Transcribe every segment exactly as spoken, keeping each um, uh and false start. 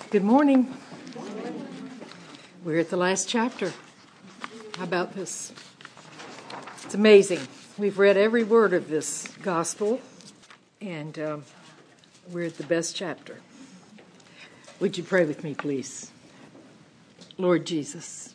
Good morning. We're at the last chapter. How about this? It's amazing. We've read every word of this gospel, and um, we're at the best chapter. Would you pray with me, please? Lord Jesus,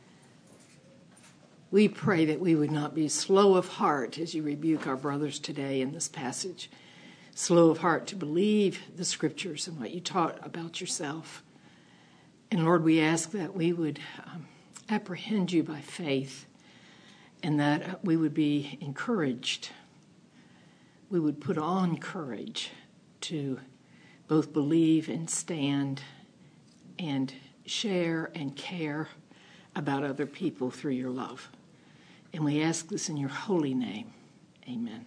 we pray that we would not be slow of heart as you rebuke our brothers today in this passage. Slow of heart to believe the scriptures and what you taught about yourself. And Lord, we ask that we would um, apprehend you by faith and that we would be encouraged. We would put on courage to both believe and stand and share and care about other people through your love. And we ask this in your holy name. Amen.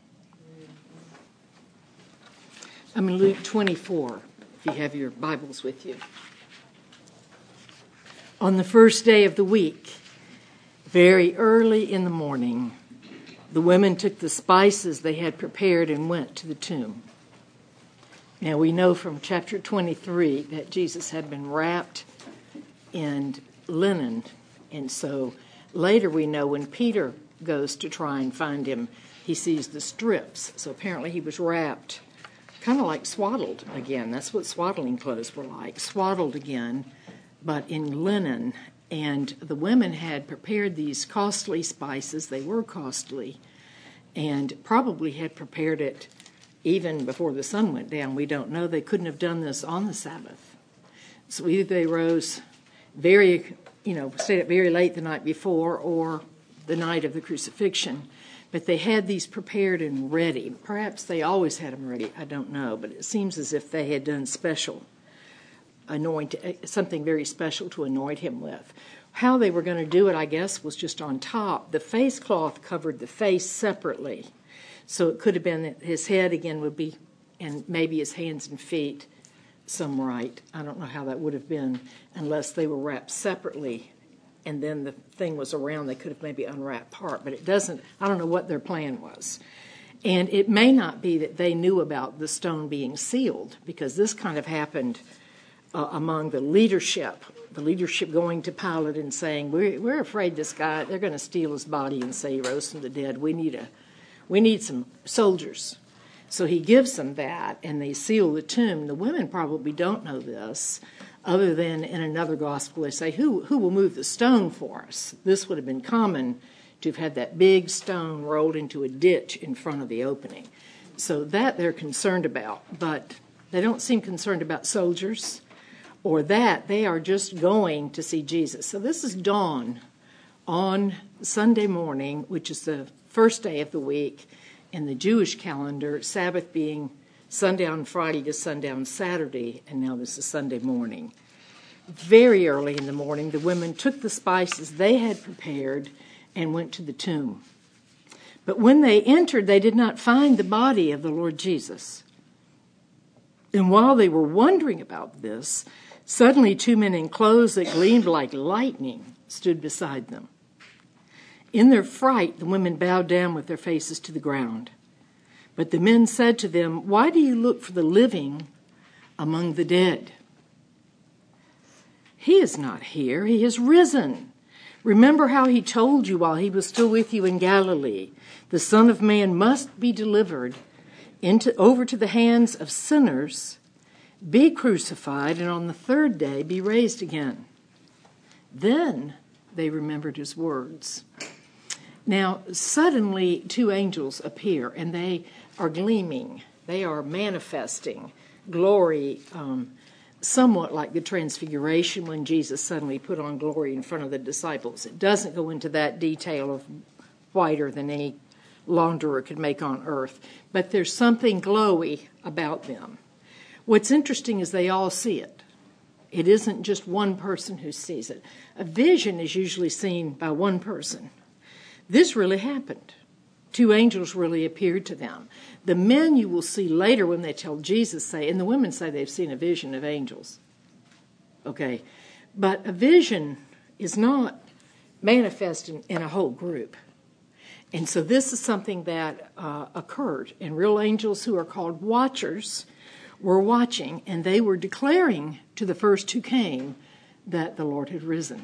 I'm in Luke twenty-four, if you have your Bibles with you. On the first day of the week, very early in the morning, the women took the spices they had prepared and went to the tomb. Now we know from chapter twenty-three that Jesus had been wrapped in linen, and so later we know when Peter goes to try and find him, he sees the strips. So apparently he was wrapped kind of like swaddled again. That's what swaddling clothes were like, swaddled again, but in linen. And the women had prepared these costly spices. They were costly, and probably had prepared it even before the sun went down. We don't know. They couldn't have done this on the Sabbath. So either they rose very, you know, stayed up very late the night before or the night of the crucifixion. But they had these prepared and ready. Perhaps they always had them ready. I don't know. But it seems as if they had done special, anoint, something very special to anoint him with. How they were going to do it, I guess, was just on top. The face cloth covered the face separately. So it could have been that his head, again, would be, and maybe his hands and feet, some right. I don't know how that would have been unless they were wrapped separately. And then the thing was around, they could have maybe unwrapped part, but it doesn't, I don't know what their plan was. And it may not be that they knew about the stone being sealed, because this kind of happened uh, among the leadership, the leadership going to Pilate and saying, we're, we're afraid this guy, they're going to steal his body and say he rose from the dead. We need a, we need some soldiers. So he gives them that, and they seal the tomb. The women probably don't know this, other than in another gospel they say, who who will move the stone for us? This would have been common to have had that big stone rolled into a ditch in front of the opening. So that they're concerned about, but they don't seem concerned about soldiers or that. They are just going to see Jesus. So this is dawn on Sunday morning, which is the first day of the week in the Jewish calendar, Sabbath being sundown Friday to sundown Saturday, and now this is Sunday morning. Very early in the morning, the women took the spices they had prepared and went to the tomb. But when they entered, they did not find the body of the Lord Jesus. And while they were wondering about this, suddenly two men in clothes that gleamed like lightning stood beside them. In their fright, the women bowed down with their faces to the ground. But the men said to them, why do you look for the living among the dead? He is not here. He has risen. Remember how he told you while he was still with you in Galilee, the Son of Man must be delivered into over to the hands of sinners, be crucified, and on the third day be raised again. Then they remembered his words. Now, suddenly two angels appear, and they are gleaming. They are manifesting glory, um, somewhat like the transfiguration when Jesus suddenly put on glory in front of the disciples. It doesn't go into that detail of whiter than any launderer could make on earth, but there's something glowy about them. What's interesting is they all see it. It isn't just one person who sees it. A vision is usually seen by one person. This really happened. Two angels really appeared to them. The men you will see later when they tell Jesus say, and the women say they've seen a vision of angels. Okay, but a vision is not manifest in, in a whole group. And so this is something that uh, occurred. And real angels who are called watchers were watching, and they were declaring to the first who came that the Lord had risen.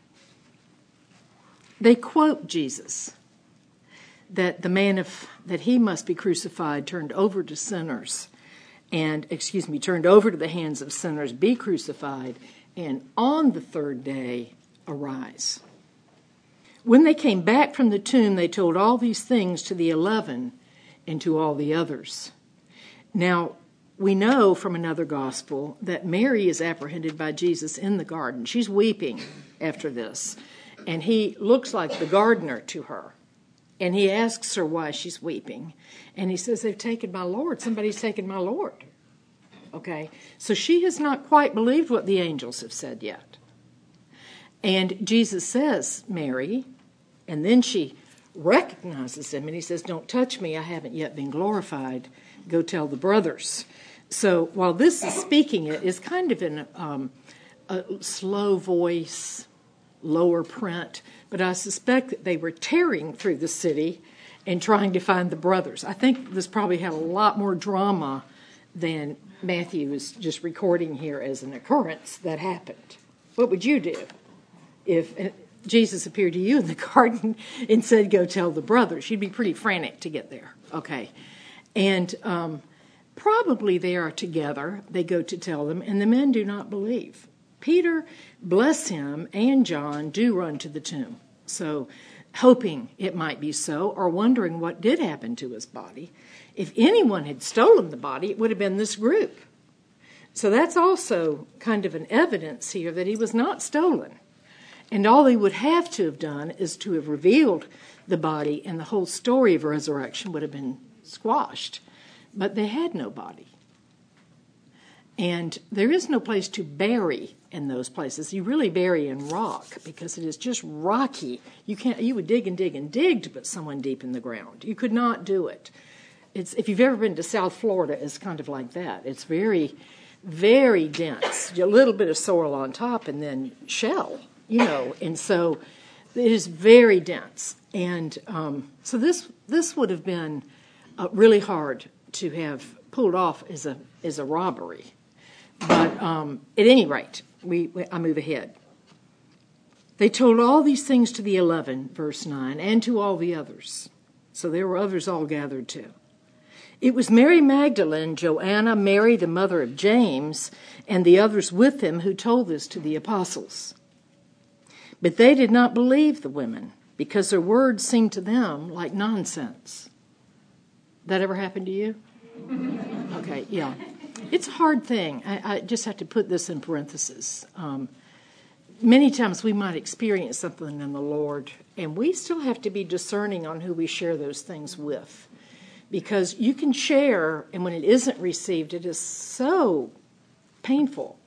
They quote Jesus, that the man of that he must be crucified, turned over to sinners, and, excuse me, turned over to the hands of sinners, be crucified, and on the third day arise. When they came back from the tomb, they told all these things to the eleven and to all the others. Now, we know from another gospel that Mary is apprehended by Jesus in the garden. She's weeping after this, and he looks like the gardener to her. And he asks her why she's weeping. And he says, they've taken my Lord. Somebody's taken my Lord. Okay? So she has not quite believed what the angels have said yet. And Jesus says, Mary, and then she recognizes him. And he says, don't touch me. I haven't yet been glorified. Go tell the brothers. So while this is speaking, it is kind of in um, a slow voice, lower print, but I suspect that they were tearing through the city and trying to find the brothers. I think this probably had a lot more drama than Matthew is just recording here as an occurrence that happened. What would you do if Jesus appeared to you in the garden and said, go tell the brothers? You'd be pretty frantic to get there. Okay. And um, probably they are together. They go to tell them, and the men do not believe. Peter, bless him, and John do run to the tomb. So, hoping it might be so, or wondering what did happen to his body. If anyone had stolen the body, it would have been this group. So that's also kind of an evidence here that he was not stolen. And all they would have to have done is to have revealed the body, and the whole story of resurrection would have been squashed. But they had no body. And there is no place to bury in those places. You really bury in rock because it is just rocky. You can't. You would dig and dig and dig to put someone deep in the ground. You could not do it. It's if you've ever been to South Florida, it's kind of like that. It's very, very dense. A little bit of soil on top and then shell, you know. And so it is very dense. And um, so this this would have been uh, really hard to have pulled off as a as a robbery. But um, at any rate, we, we I move ahead. They told all these things to the eleven, verse nine, and to all the others. So there were others all gathered too. It was Mary Magdalene, Joanna, Mary the mother of James, and the others with them who told this to the apostles. But they did not believe the women, because their words seemed to them like nonsense. That ever happened to you? Okay, yeah. It's a hard thing. I, I just have to put this in parentheses. Um, many times we might experience something in the Lord, and we still have to be discerning on who we share those things with. Because you can share, and when it isn't received, it is so painful.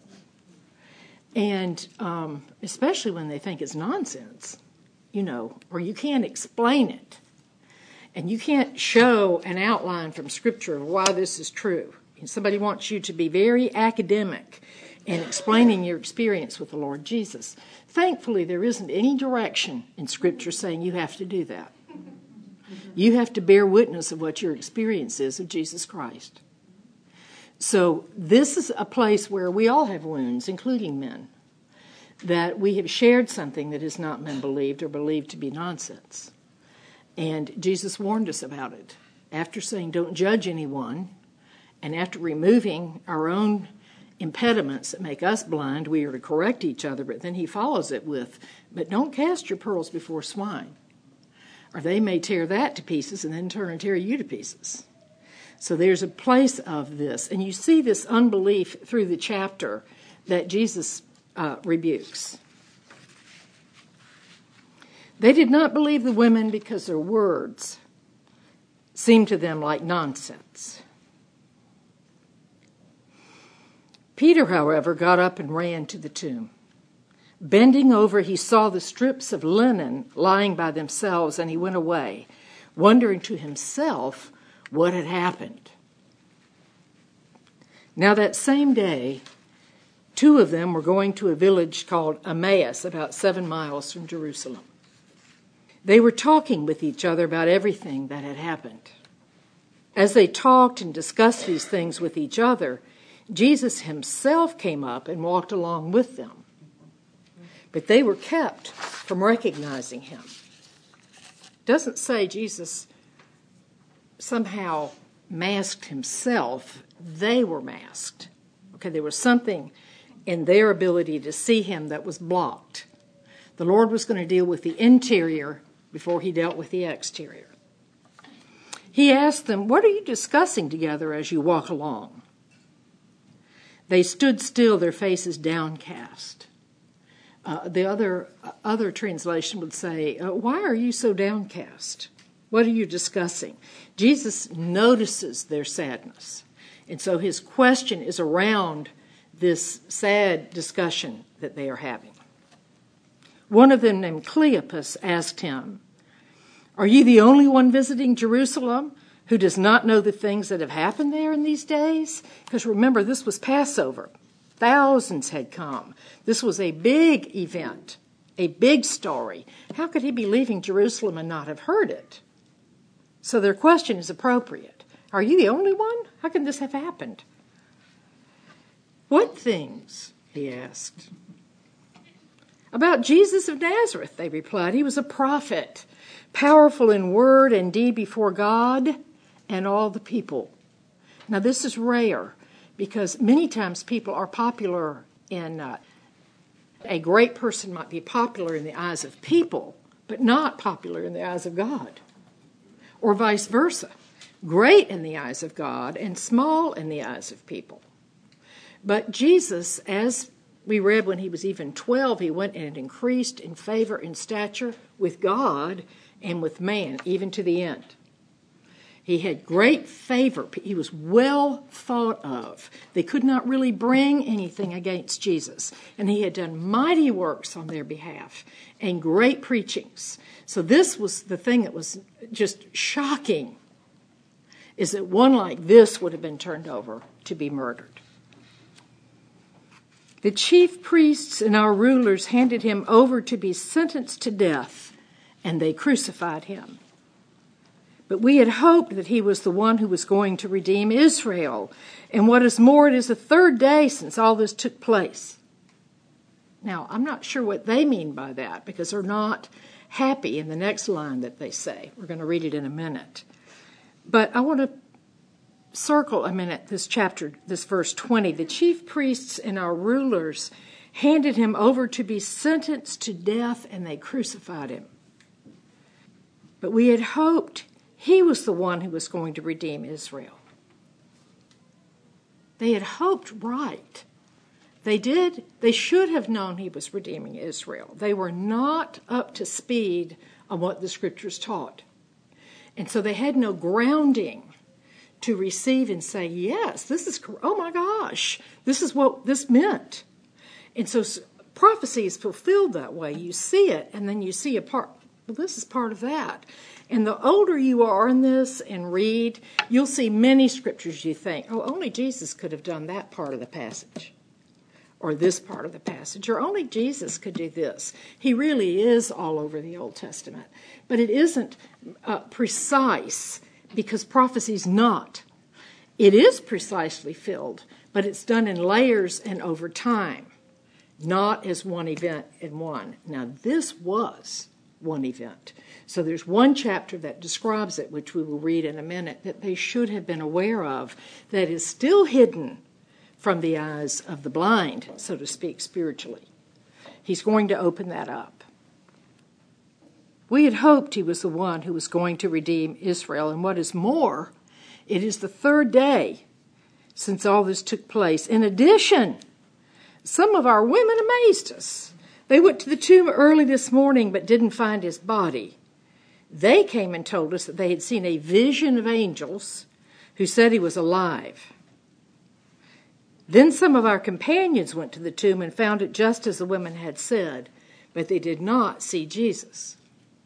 And um, especially when they think it's nonsense, you know, or you can't explain it. And you can't show an outline from Scripture of why this is true. And somebody wants you to be very academic in explaining your experience with the Lord Jesus. Thankfully, there isn't any direction in Scripture saying you have to do that. You have to bear witness of what your experience is of Jesus Christ. So this is a place where we all have wounds, including men, that we have shared something that has not been believed or believed to be nonsense. And Jesus warned us about it. After saying, don't judge anyone, and after removing our own impediments that make us blind, we are to correct each other. But then he follows it with, but don't cast your pearls before swine, or they may tear that to pieces and then turn and tear you to pieces. So there's a place of this. And you see this unbelief through the chapter that Jesus uh, rebukes. They did not believe the women because their words seemed to them like nonsense. Peter, however, got up and ran to the tomb. Bending over, he saw the strips of linen lying by themselves, and he went away, wondering to himself what had happened. Now that same day, two of them were going to a village called Emmaus, about seven miles from Jerusalem. They were talking with each other about everything that had happened. As they talked and discussed these things with each other, Jesus himself came up and walked along with them. But they were kept from recognizing him. It doesn't say Jesus somehow masked himself. They were masked. Okay, there was something in their ability to see him that was blocked. The Lord was going to deal with the interior before he dealt with the exterior. He asked them, "What are you discussing together as you walk along?" They stood still, their faces downcast. Uh, the other uh, other translation would say, uh, "Why are you so downcast? What are you discussing?" Jesus notices their sadness. And so his question is around this sad discussion that they are having. One of them, named Cleopas, asked him, "Are you the only one visiting Jerusalem who does not know the things that have happened there in these days?" Because remember, this was Passover. Thousands had come. This was a big event, a big story. How could he be leaving Jerusalem and not have heard it? So their question is appropriate. Are you the only one? How can this have happened? "What things?" he asked. "About Jesus of Nazareth," they replied. "He was a prophet, powerful in word and deed before God and all the people." Now this is rare because many times people are popular in, uh, a great person might be popular in the eyes of people, but not popular in the eyes of God, or vice versa. Great in the eyes of God and small in the eyes of people. But Jesus, as we read when he was even twelve, he went and increased in favor and stature with God and with man, even to the end. He had great favor. He was well thought of. They could not really bring anything against Jesus. And he had done mighty works on their behalf and great preachings. So this was the thing that was just shocking, is that one like this would have been turned over to be murdered. "The chief priests and our rulers handed him over to be sentenced to death, and they crucified him. But we had hoped that he was the one who was going to redeem Israel. And what is more, it is the third day since all this took place." Now, I'm not sure what they mean by that, because they're not happy in the next line that they say. We're going to read it in a minute. But I want to circle a minute this chapter, this verse twenty. "The chief priests and our rulers handed him over to be sentenced to death, and they crucified him. But we had hoped he was the one who was going to redeem Israel." They had hoped right. They did. They should have known he was redeeming Israel. They were not up to speed on what the scriptures taught. And so they had no grounding to receive and say, yes, this is, oh my gosh, this is what this meant. And so prophecy is fulfilled that way. You see it, and then you see a part. Well, this is part of that. And the older you are in this and read, you'll see many scriptures you think, oh, only Jesus could have done that part of the passage, or this part of the passage, or only Jesus could do this. He really is all over the Old Testament. But it isn't uh, precise, because prophecy's not. It is precisely filled, but it's done in layers and over time, not as one event in one. Now, this was one event. So there's one chapter that describes it, which we will read in a minute, that they should have been aware of, that is still hidden from the eyes of the blind, so to speak, spiritually. He's going to open that up. We had hoped he was the one who was going to redeem Israel, and what is more, it is the third day since all this took place. In addition, some of our women amazed us. They went to the tomb early this morning but didn't find his body. They came and told us that they had seen a vision of angels who said he was alive. Then some of our companions went to the tomb and found it just as the women had said, but they did not see Jesus.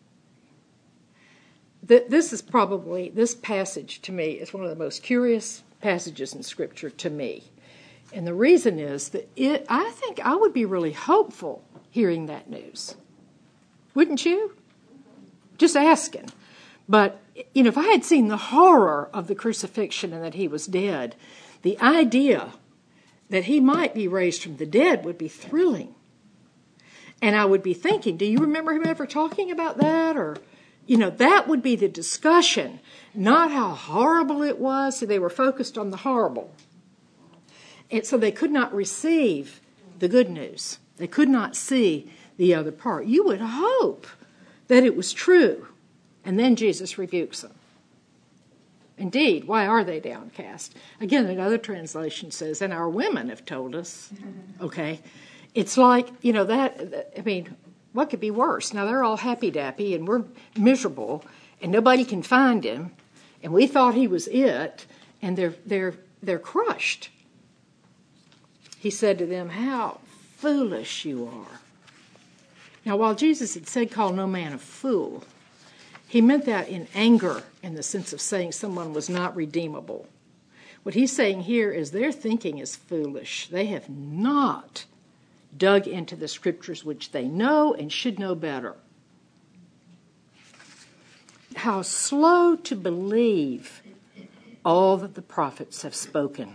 This is probably, this passage to me is one of the most curious passages in Scripture to me. And the reason is that it, I think I would be really hopeful hearing that news. Wouldn't you? Just asking. But, you know, if I had seen the horror of the crucifixion and that he was dead, the idea that he might be raised from the dead would be thrilling. And I would be thinking, do you remember him ever talking about that? Or, you know, that would be the discussion, not how horrible it was. So they were focused on the horrible. And so they could not receive the good news. They could not see the other part. You would hope that it was true. And then Jesus rebukes them. Indeed, why are they downcast? Again, another translation says, and our women have told us. Okay. It's like, you know, that, I mean, what could be worse? Now, they're all happy-dappy, and we're miserable, and nobody can find him, and we thought he was it, and they're they're they're crushed. He said to them, how foolish you are. Now, while Jesus had said, call no man a fool, he meant that in anger, in the sense of saying someone was not redeemable. What he's saying here is their thinking is foolish. They have not dug into the scriptures, which they know and should know better. How slow to believe all that the prophets have spoken.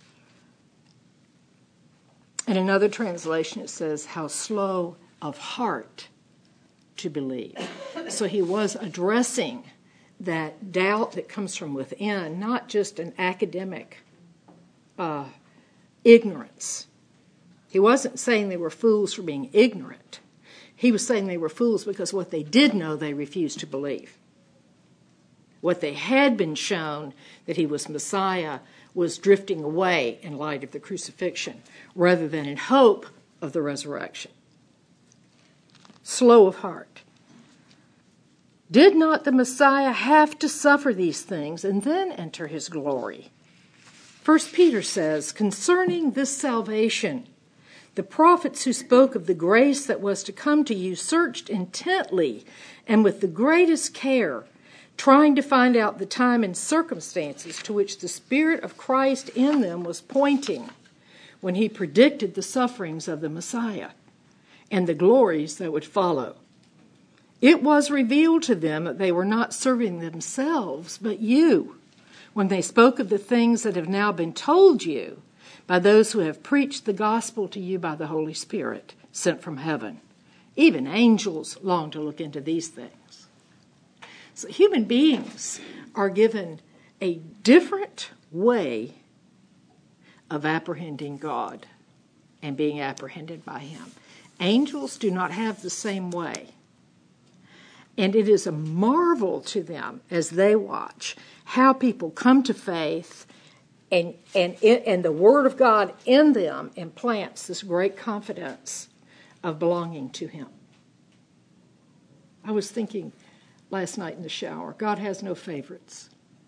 In another translation, it says, how slow of heart to believe. So he was addressing that doubt that comes from within, not just an academic uh, ignorance. He wasn't saying they were fools for being ignorant. He was saying they were fools because what they did know, they refused to believe. What they had been shown, that he was Messiah, was drifting away in light of the crucifixion, rather than in hope of the resurrection. Slow of heart. Did not the Messiah have to suffer these things and then enter his glory? First Peter says, concerning this salvation, the prophets who spoke of the grace that was to come to you searched intently and with the greatest care, trying to find out the time and circumstances to which the Spirit of Christ in them was pointing when he predicted the sufferings of the Messiah and the glories that would follow. It was revealed to them that they were not serving themselves, but you, when they spoke of the things that have now been told you by those who have preached the gospel to you by the Holy Spirit sent from heaven. Even angels long to look into these things. So human beings are given a different way of apprehending God and being apprehended by him. Angels do not have the same way. And it is a marvel to them as they watch how people come to faith, and and it, and the Word of God in them implants this great confidence of belonging to him. I was thinking last night in the shower, God has no favorites.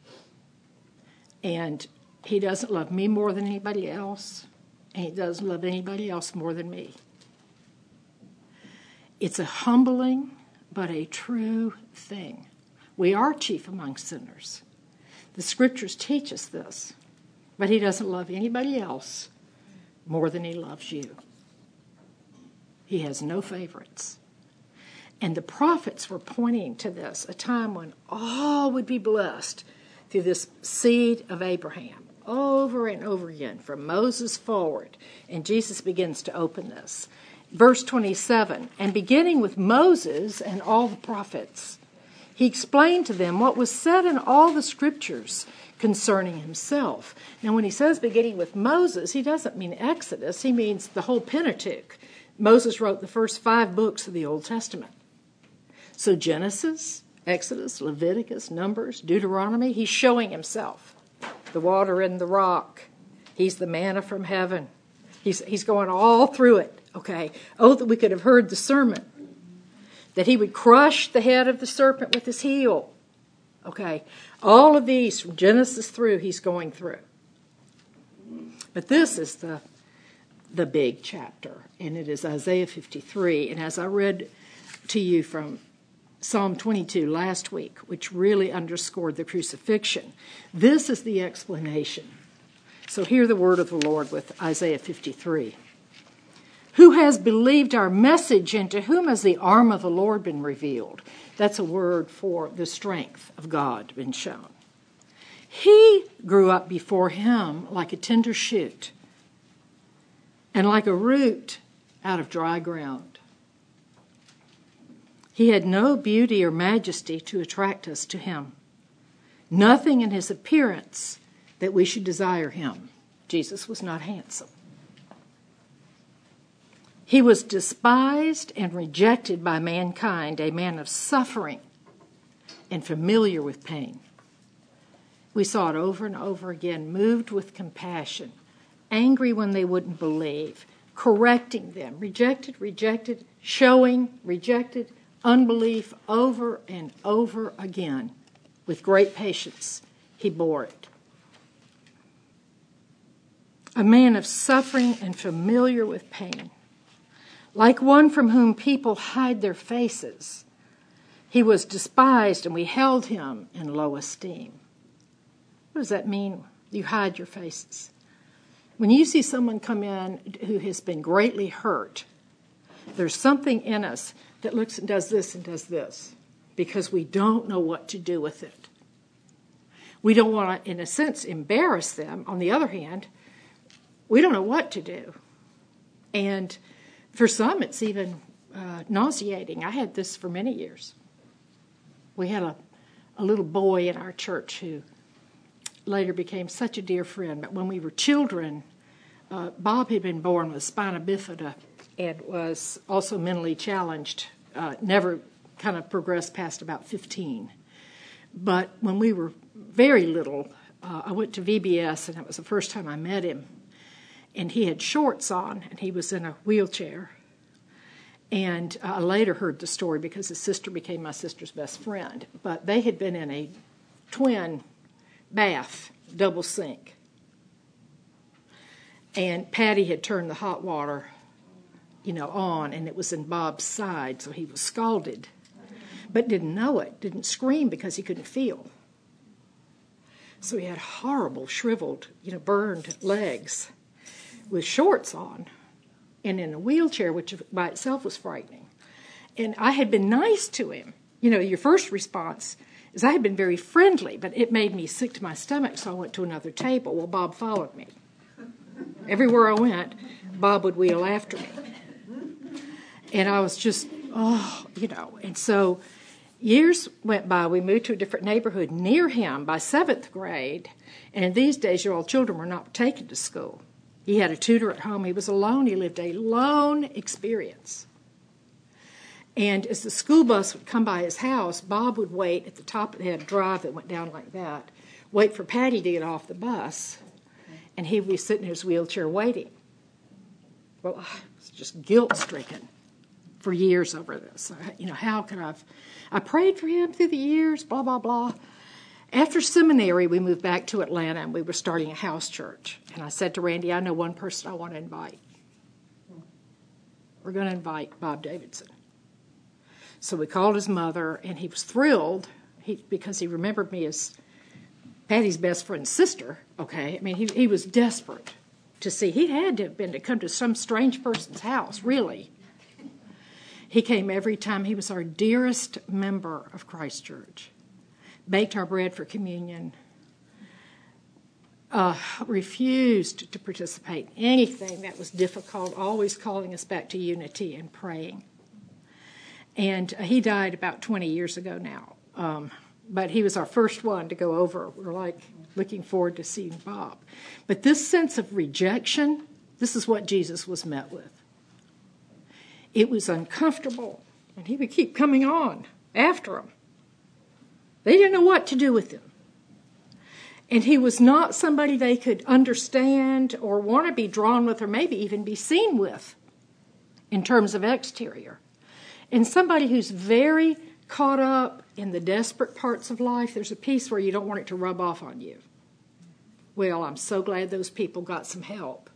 And he doesn't love me more than anybody else, and he doesn't love anybody else more than me. It's a humbling but a true thing. We are chief among sinners. The scriptures teach us this. But he doesn't love anybody else more than he loves you. He has no favorites. And the prophets were pointing to this, a time when all would be blessed through this seed of Abraham, over and over again, from Moses forward. And Jesus begins to open this. Verse twenty-seven, and beginning with Moses and all the prophets, he explained to them what was said in all the scriptures concerning himself. Now, when he says beginning with Moses, he doesn't mean Exodus. He means the whole Pentateuch. Moses wrote the first five books of the Old Testament. So Genesis, Exodus, Leviticus, Numbers, Deuteronomy, he's showing himself. The water and the rock. He's the manna from heaven. He's, he's going all through it, okay? Oh, that we could have heard the sermon. That he would crush the head of the serpent with his heel. Okay, all of these from Genesis through, he's going through. But this is the the big chapter, and it is Isaiah fifty-three. And as I read to you from Psalm twenty-two last week, which really underscored the crucifixion, this is the explanation. So hear the word of the Lord with Isaiah fifty-three. Who has believed our message, and to whom has the arm of the Lord been revealed? That's a word for the strength of God been shown. He grew up before him like a tender shoot and like a root out of dry ground. He had no beauty or majesty to attract us to him. Nothing in his appearance that we should desire him. Jesus was not handsome. He was despised and rejected by mankind, a man of suffering and familiar with pain. We saw it over and over again, moved with compassion, angry when they wouldn't believe, correcting them, rejected, rejected, showing, rejected, unbelief over and over again. With great patience, he bore it. A man of suffering and familiar with pain. Like one from whom people hide their faces. He was despised and we held him in low esteem. What does that mean? You hide your faces. When you see someone come in who has been greatly hurt, there's something in us that looks and does this and does this because we don't know what to do with it. We don't want to, in a sense, embarrass them. On the other hand, we don't know what to do. And for some, it's even uh, nauseating. I had this for many years. We had a, a little boy in our church who later became such a dear friend. But when we were children, uh, Bob had been born with spina bifida and was also mentally challenged, uh, never kind of progressed past about fifteen. But when we were very little, uh, I went to V B S, and that was the first time I met him. And he had shorts on, and he was in a wheelchair. And I later heard the story because his sister became my sister's best friend. But they had been in a twin bath, double sink. And Patty had turned the hot water, you know, on, and it was in Bob's side, so he was scalded. But didn't know it, didn't scream because he couldn't feel. So he had horrible, shriveled, you know, burned legs with shorts on and in a wheelchair, which by itself was frightening. And I had been nice to him. You know, your first response is I had been very friendly, but it made me sick to my stomach, so I went to another table. Well, Bob followed me. Everywhere I went, Bob would wheel after me. And I was just, oh, you know. And so years went by. We moved to a different neighborhood near him by seventh grade. And in these days, your old children were not taken to school. He had a tutor at home. He was alone. He lived a lone experience. And as the school bus would come by his house, Bob would wait at the top. They had a drive that went down like that. Wait for Patty to get off the bus. And he would be sitting in his wheelchair waiting. Well, I was just guilt-stricken for years over this. You know, how could I have... I prayed for him through the years, blah, blah, blah. After seminary, we moved back to Atlanta, and we were starting a house church. And I said to Randy, I know one person I want to invite. We're going to invite Bob Davidson. So we called his mother, and he was thrilled he, because he remembered me as Patty's best friend's sister. Okay, I mean, he, he was desperate to see. He had to have been to come to some strange person's house, really. He came every time. He was our dearest member of Christ Church. Baked our bread for communion. Uh, refused to participate in anything that was difficult, always calling us back to unity and praying. And uh, he died about twenty years ago now. Um, but he was our first one to go over. We're like looking forward to seeing Bob. But this sense of rejection, this is what Jesus was met with. It was uncomfortable, and he would keep coming on after him. They didn't know what to do with him. And he was not somebody they could understand or want to be drawn with or maybe even be seen with in terms of exterior. And somebody who's very caught up in the desperate parts of life, there's a piece where you don't want it to rub off on you. Well, I'm so glad those people got some help.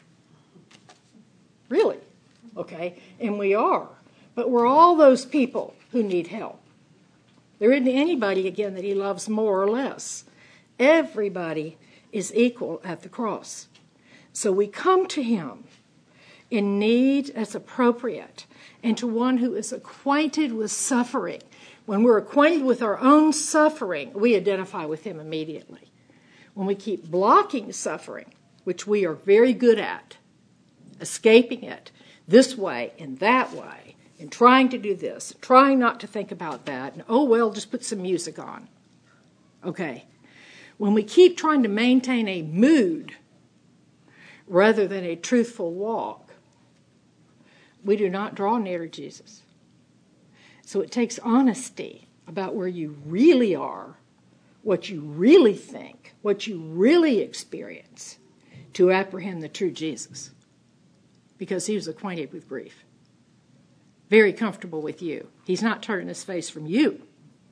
Really? Okay? And we are. But we're all those people who need help. There isn't anybody, again, that he loves more or less. Everybody is equal at the cross. So we come to him in need as appropriate and to one who is acquainted with suffering. When we're acquainted with our own suffering, we identify with him immediately. When we keep blocking suffering, which we are very good at, escaping it this way and that way, and trying to do this, trying not to think about that, and oh, well, just put some music on. Okay. When we keep trying to maintain a mood rather than a truthful walk, we do not draw near to Jesus. So it takes honesty about where you really are, what you really think, what you really experience, to apprehend the true Jesus. Because he was acquainted with grief. Very comfortable with you. He's not turning his face from you.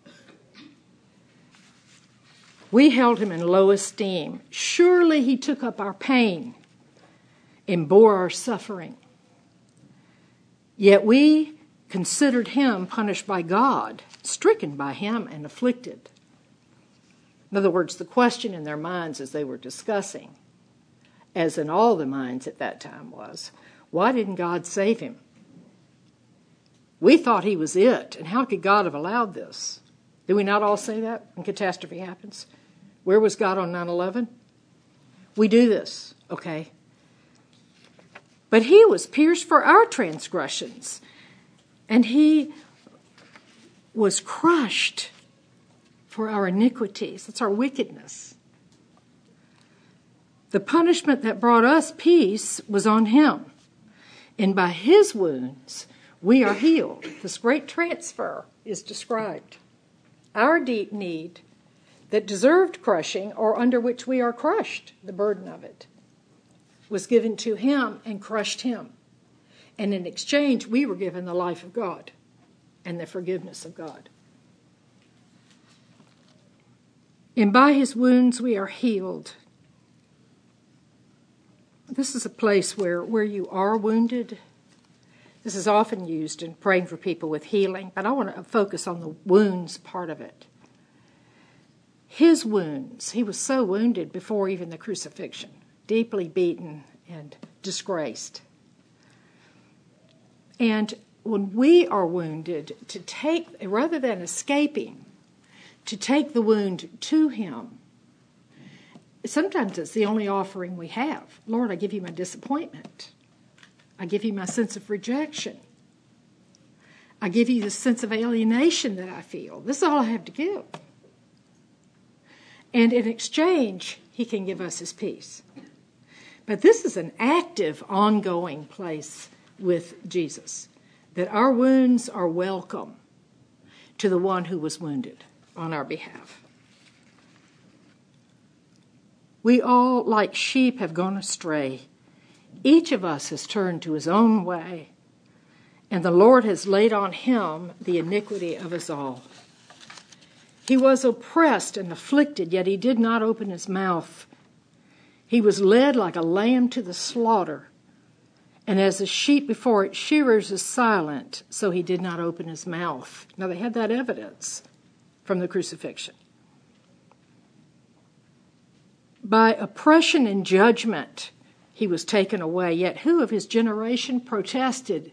We held him in low esteem. Surely he took up our pain and bore our suffering. Yet we considered him punished by God, stricken by him and afflicted. In other words, the question in their minds as they were discussing, as in all the minds at that time, was, why didn't God save him? We thought he was it, and how could God have allowed this? Do we not all say that when catastrophe happens? Where was God on nine eleven? We do this, okay? But he was pierced for our transgressions, and he was crushed for our iniquities. That's our wickedness. The punishment that brought us peace was on him, and by his wounds we are healed. This great transfer is described. Our deep need that deserved crushing, or under which we are crushed, the burden of it, was given to him and crushed him. And in exchange, we were given the life of God and the forgiveness of God. And by his wounds we are healed. This is a place where, where you are wounded. This is often used in praying for people with healing, but I want to focus on the wounds part of it. His wounds, he was so wounded before even the crucifixion, deeply beaten and disgraced. And when we are wounded, to take, rather than escaping, to take the wound to him, sometimes it's the only offering we have. Lord, I give you my disappointment. I give you my sense of rejection. I give you the sense of alienation that I feel. This is all I have to give. And in exchange, he can give us his peace. But this is an active, ongoing place with Jesus, that our wounds are welcome to the one who was wounded on our behalf. We all, like sheep, have gone astray. Each of us has turned to his own way, and the Lord has laid on him the iniquity of us all. He was oppressed and afflicted, yet he did not open his mouth. He was led like a lamb to the slaughter, and as a sheep before its shearers is silent, so he did not open his mouth. Now they had that evidence from the crucifixion. By oppression and judgment he was taken away, yet who of his generation protested?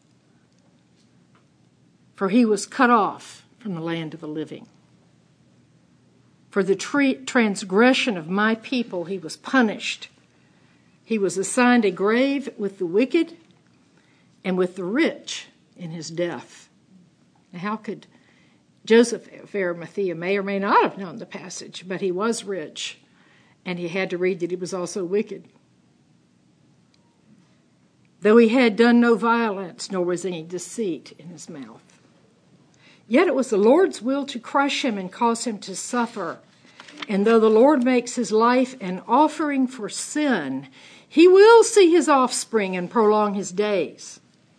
For he was cut off from the land of the living. For the tre- transgression of my people he was punished. He was assigned a grave with the wicked and with the rich in his death. Now, how could Joseph of Arimathea may or may not have known the passage, but he was rich, and he had to read that he was also wicked. Though he had done no violence, nor was any deceit in his mouth. Yet it was the Lord's will to crush him and cause him to suffer. And though the Lord makes his life an offering for sin, he will see his offspring and prolong his days.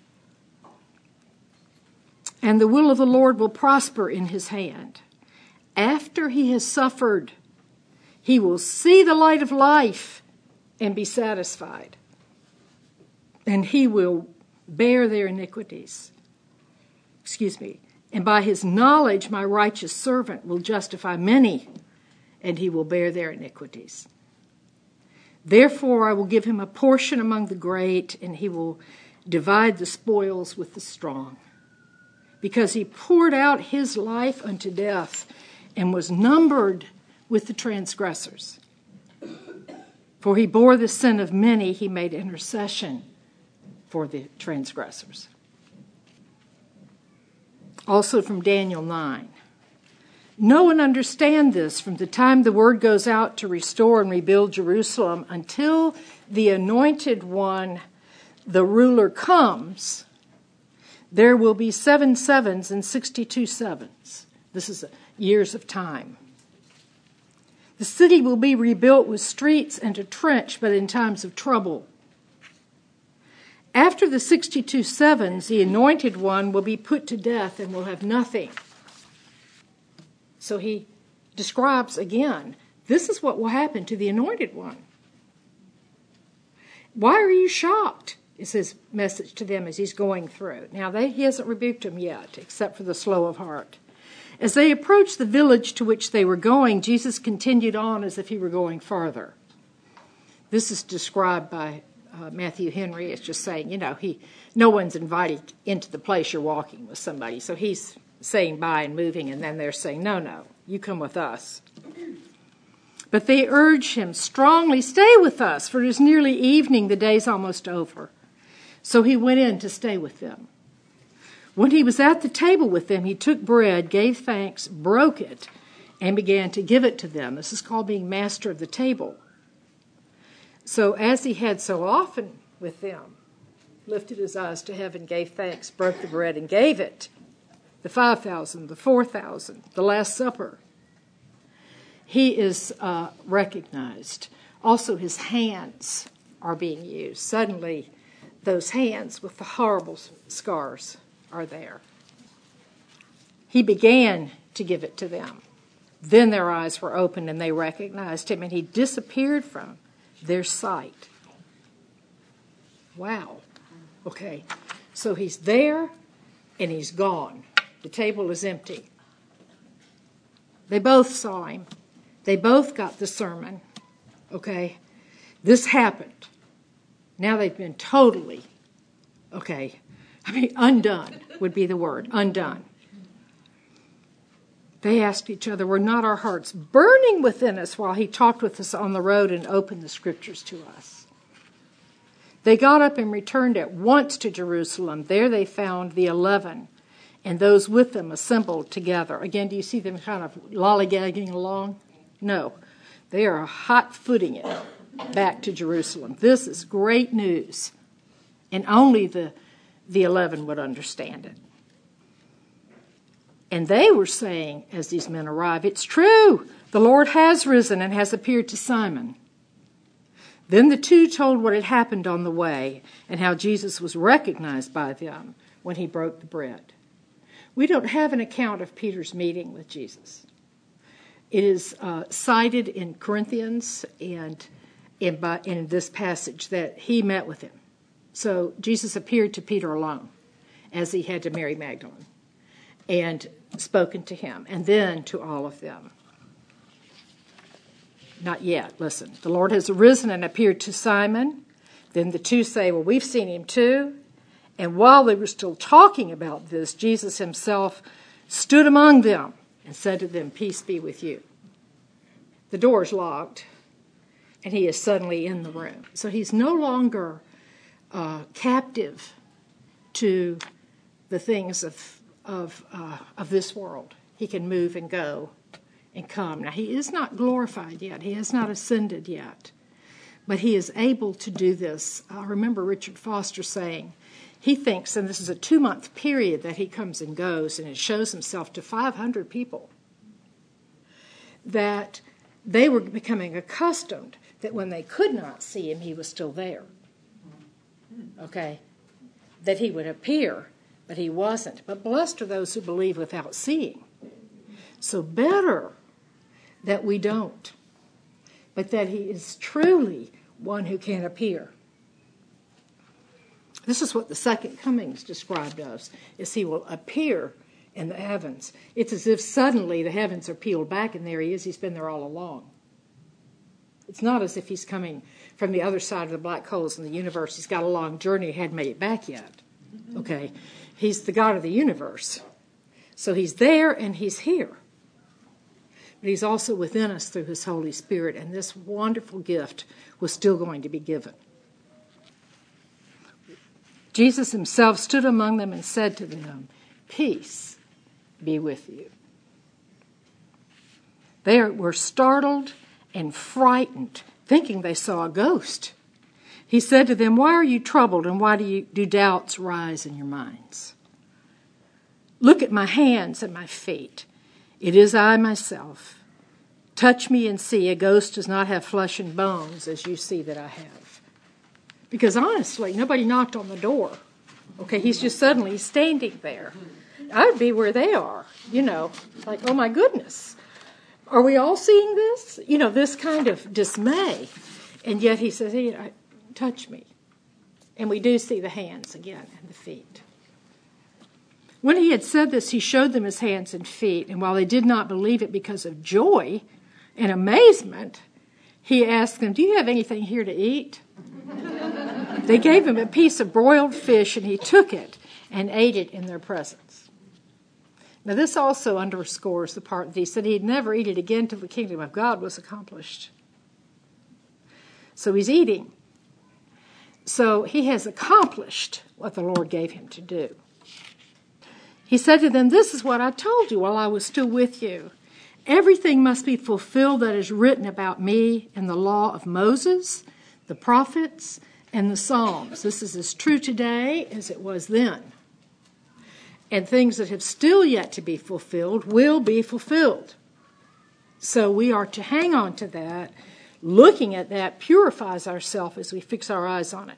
And the will of the Lord will prosper in his hand. After he has suffered, he will see the light of life and be satisfied. And he will bear their iniquities. Excuse me. And by his knowledge, my righteous servant will justify many, and he will bear their iniquities. Therefore, I will give him a portion among the great, and he will divide the spoils with the strong. Because he poured out his life unto death and was numbered with the transgressors. For he bore the sin of many, he made intercession for the transgressors. Also from Daniel nine. Know and understand this, from the time the word goes out to restore and rebuild Jerusalem until the anointed one, the ruler, comes, there will be seven sevens and sixty-two sevens. This is years of time. The city will be rebuilt with streets and a trench, but in times of trouble. After the sixty-two sevens, the anointed one will be put to death and will have nothing. So he describes again, this is what will happen to the anointed one. Why are you shocked? Is his message to them as he's going through. Now, they, he hasn't rebuked them yet, except for the slow of heart. As they approached the village to which they were going, Jesus continued on as if he were going farther. This is described by uh, Matthew Henry as just saying, you know, he no one's invited into the place you're walking with somebody. So he's saying bye and moving, and then they're saying, no, no, you come with us. But they urge him strongly, stay with us, for it is nearly evening, the day's almost over. So he went in to stay with them. When he was at the table with them, he took bread, gave thanks, broke it, and began to give it to them. This is called being master of the table. So as he had so often with them, lifted his eyes to heaven, gave thanks, broke the bread, and gave it. The five thousand, the four thousand, the Last Supper. He is uh, recognized. Also, his hands are being used. Suddenly, those hands with the horrible scars are there. He began to give it to them. Then their eyes were opened and they recognized him, and he disappeared from their sight. Wow. Okay. So he's there and he's gone. The table is empty. They both saw him. They both got the sermon. Okay. This happened. Now they've been totally, okay, I mean, undone would be the word, undone. They asked each other, were not our hearts burning within us while he talked with us on the road and opened the scriptures to us? They got up and returned at once to Jerusalem. There they found the eleven and those with them assembled together. Again, do you see them kind of lollygagging along? No. They are hot-footing it back to Jerusalem. This is great news. And only the, the eleven would understand it. And they were saying, as these men arrived, it's true, the Lord has risen and has appeared to Simon. Then the two told what had happened on the way and how Jesus was recognized by them when he broke the bread. We don't have an account of Peter's meeting with Jesus. It is uh, cited in Corinthians and in, by, in this passage that he met with him. So Jesus appeared to Peter alone, as he had to Mary Magdalene, and spoken to him, and then to all of them. Not yet. Listen. The Lord has arisen and appeared to Simon. Then the two say, well, we've seen him too. And while they were still talking about this, Jesus himself stood among them and said to them, peace be with you. The door is locked, and he is suddenly in the room. So he's no longer uh, captive to the things of of uh, of this world. He can move and go and come. Now, he is not glorified yet. He has not ascended yet. But he is able to do this. I remember Richard Foster saying, he thinks, and this is a two-month period that he comes and goes, and it shows himself to five hundred people, that they were becoming accustomed that when they could not see him, he was still there. Okay? That he would appear, but he wasn't. But blessed are those who believe without seeing. So better that we don't, but that he is truly one who can appear. This is what the second coming is described as, is he will appear in the heavens. It's as if suddenly the heavens are peeled back, and there he is. He's been there all along. It's not as if he's coming from the other side of the black holes in the universe. He's got a long journey. He hadn't made it back yet. Okay? He's the God of the universe. So he's there and he's here. But he's also within us through his Holy Spirit, and this wonderful gift was still going to be given. Jesus himself stood among them and said to them, "Peace be with you." They were startled and frightened, thinking they saw a ghost. He said to them, "Why are you troubled, and why do, you, do doubts rise in your minds? Look at my hands and my feet. It is I myself. Touch me and see. A ghost does not have flesh and bones, as you see that I have." Because honestly, nobody knocked on the door. Okay, he's just suddenly standing there. I would be where they are, you know, like, oh my goodness. Are we all seeing this? You know, this kind of dismay. And yet he says, hey, touch me. And we do see the hands again and the feet. When he had said this, he showed them his hands and feet. And while they did not believe it because of joy and amazement, he asked them, "Do you have anything here to eat?" They gave him a piece of broiled fish, and he took it and ate it in their presence. Now, this also underscores the part that he said he'd never eat it again till the kingdom of God was accomplished. So he's eating. So he has accomplished what the Lord gave him to do. He said to them, "This is what I told you while I was still with you. Everything must be fulfilled that is written about me in the law of Moses, the prophets, and the Psalms." This is as true today as it was then. And things that have still yet to be fulfilled will be fulfilled. So we are to hang on to that. Looking at that purifies ourselves as we fix our eyes on it.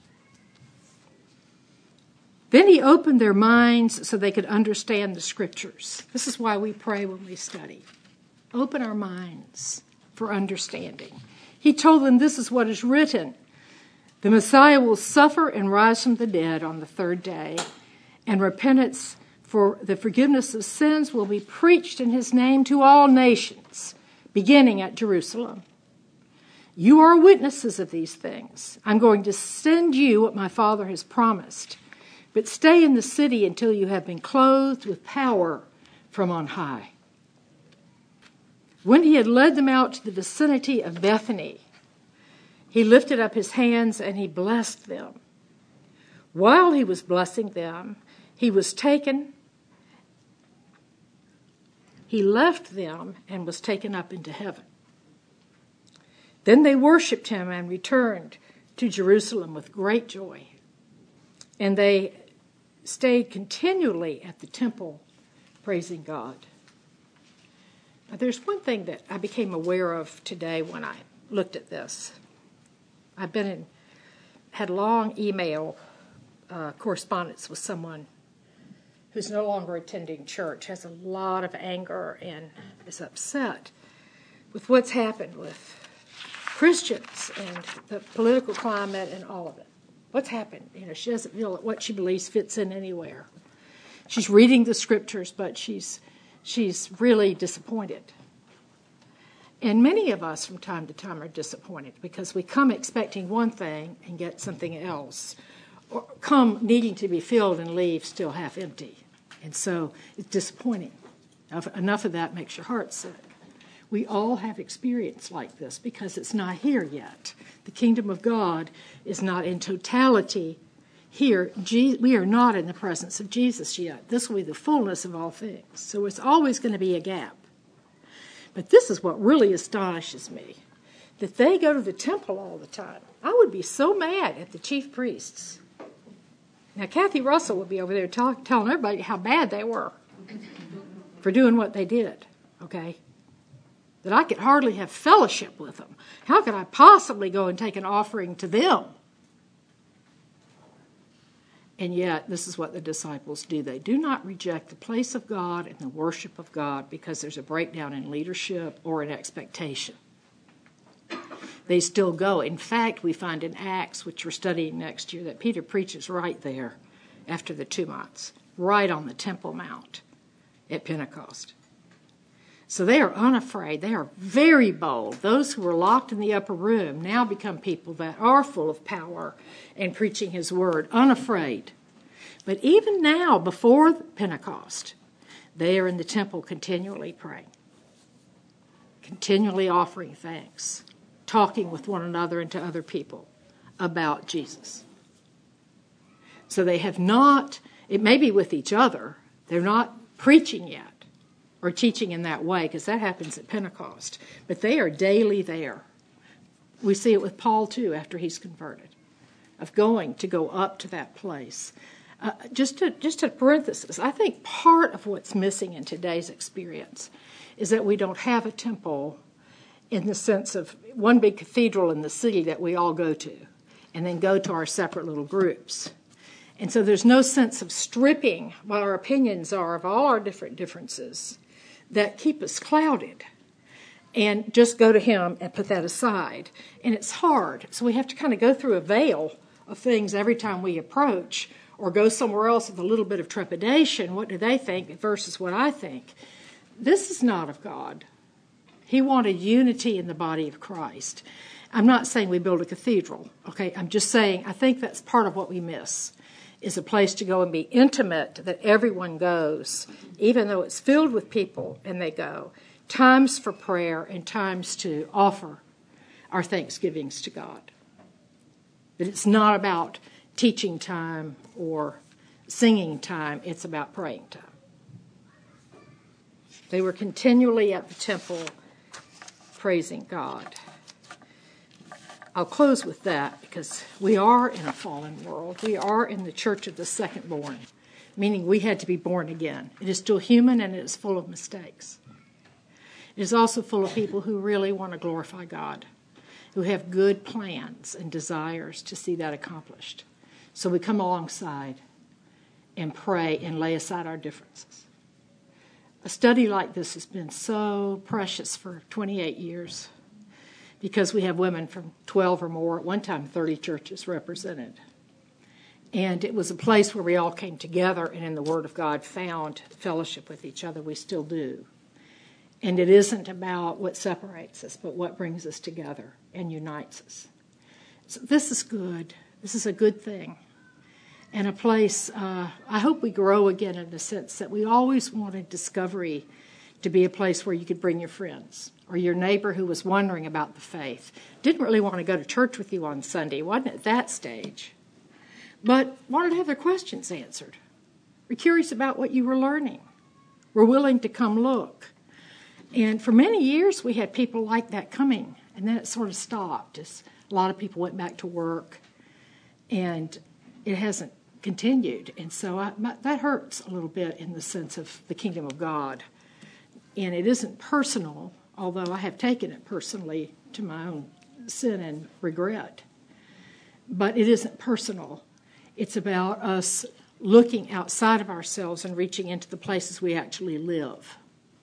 Then he opened their minds so they could understand the scriptures. This is why we pray when we study. Open our minds for understanding. He told them, "This is what is written. The Messiah will suffer and rise from the dead on the third day, and repentance for the forgiveness of sins will be preached in his name to all nations, beginning at Jerusalem. You are witnesses of these things. I'm going to send you what my Father has promised, but stay in the city until you have been clothed with power from on high." When he had led them out to the vicinity of Bethany, he lifted up his hands and he blessed them. While he was blessing them, he was taken. He left them and was taken up into heaven. Then they worshipped him and returned to Jerusalem with great joy. And they stayed continually at the temple praising God. Now, there's one thing that I became aware of today when I looked at this. I've been in, had long email uh, correspondence with someone who's no longer attending church, has a lot of anger and is upset with what's happened with Christians and the political climate and all of it. What's happened? You know, she doesn't feel that what she believes fits in anywhere. She's reading the scriptures, but she's she's really disappointed. And many of us from time to time are disappointed because we come expecting one thing and get something else, or come needing to be filled and leave still half empty. And so it's disappointing. Enough of that makes your heart sick. We all have experience like this because it's not here yet. The kingdom of God is not in totality here. We are not in the presence of Jesus yet. This will be the fullness of all things. So it's always going to be a gap. But this is what really astonishes me, that they go to the temple all the time. I would be so mad at the chief priests. Now, Kathy Russell would be over there talk, telling everybody how bad they were for doing what they did, okay? That I could hardly have fellowship with them. How could I possibly go and take an offering to them? And yet, this is what the disciples do. They do not reject the place of God and the worship of God because there's a breakdown in leadership or in expectation. They still go. In fact, we find in Acts, which we're studying next year, that Peter preaches right there after the two months, right on the Temple Mount at Pentecost. So they are unafraid. They are very bold. Those who were locked in the upper room now become people that are full of power and preaching his word, unafraid. But even now, before Pentecost, they are in the temple continually praying, continually offering thanks, talking with one another and to other people about Jesus. So they have not, it may be with each other, they're not preaching yet or teaching in that way, because that happens at Pentecost. But they are daily there. We see it with Paul, too, after he's converted, of going to go up to that place. Uh, just to, just a parenthesis, I think part of what's missing in today's experience is that we don't have a temple in the sense of one big cathedral in the city that we all go to, and then go to our separate little groups. And so there's no sense of stripping what our opinions are of all our different differences that keep us clouded, and just go to him and put that aside. And it's hard. So we have to kind of go through a veil of things every time we approach, or go somewhere else with a little bit of trepidation. What do they think versus what I think? This is not of God. He wanted unity in the body of Christ. I'm not saying we build a cathedral, okay? I'm just saying I think that's part of what we miss, is a place to go and be intimate, that everyone goes, even though it's filled with people and they go. Times for prayer and times to offer our thanksgivings to God. That it's not about teaching time or singing time, it's about praying time. They were continually at the temple praising God. I'll close with that, because we are in a fallen world. We are in the church of the second born, meaning we had to be born again. It is still human, and it is full of mistakes. It is also full of people who really want to glorify God, who have good plans and desires to see that accomplished. So we come alongside and pray and lay aside our differences. A study like this has been so precious for twenty-eight years, because we have women from twelve or more, at one time thirty churches represented. And it was a place where we all came together and in the Word of God found fellowship with each other. We still do. And it isn't about what separates us, but what brings us together and unites us. So this is good. This is a good thing. And a place, uh, I hope we grow again in the sense that we always wanted Discovery to be a place where you could bring your friends or your neighbor who was wondering about the faith. Didn't really want to go to church with you on Sunday, wasn't at that stage, but wanted to have their questions answered. Were curious about what you were learning. Were willing to come look. And for many years we had people like that coming, and then it sort of stopped as a lot of people went back to work, and it hasn't continued. And so I, my, that hurts a little bit in the sense of the kingdom of God. And it isn't personal, although I have taken it personally to my own sin and regret. But it isn't personal. It's about us looking outside of ourselves and reaching into the places we actually live.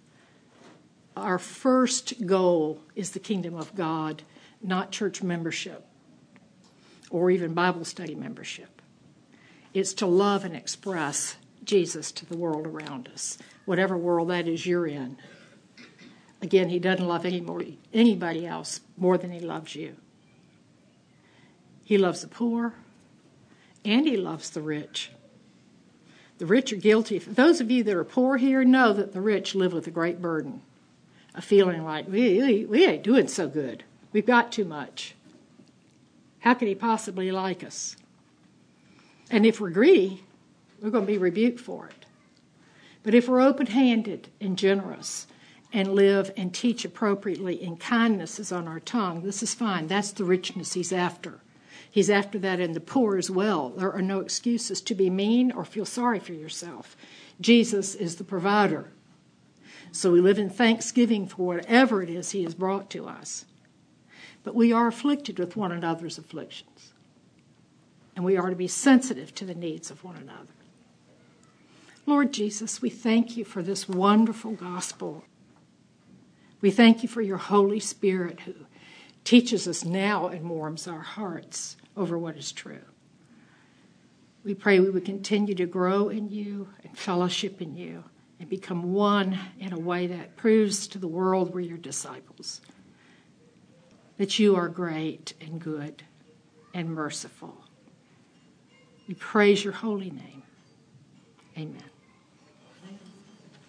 Our first goal is the kingdom of God, not church membership or even Bible study membership. It's to love and express Jesus to the world around us, whatever world that is you're in. Again, he doesn't love any more, anybody else more than he loves you. He loves the poor, and he loves the rich. The rich are guilty. Those of you that are poor here know that the rich live with a great burden, a feeling like, we, we, we ain't doing so good. We've got too much. How could he possibly like us? And if we're greedy, we're going to be rebuked for it. But if we're open-handed and generous and live and teach appropriately and kindness is on our tongue, this is fine. That's the richness he's after. He's after that in the poor as well. There are no excuses to be mean or feel sorry for yourself. Jesus is the provider. So we live in thanksgiving for whatever it is he has brought to us. But we are afflicted with one another's afflictions. And we are to be sensitive to the needs of one another. Lord Jesus, we thank you for this wonderful gospel. We thank you for your Holy Spirit who teaches us now and warms our hearts over what is true. We pray we would continue to grow in you and fellowship in you and become one in a way that proves to the world we're your disciples, that you are great and good and merciful. We praise your holy name. Amen.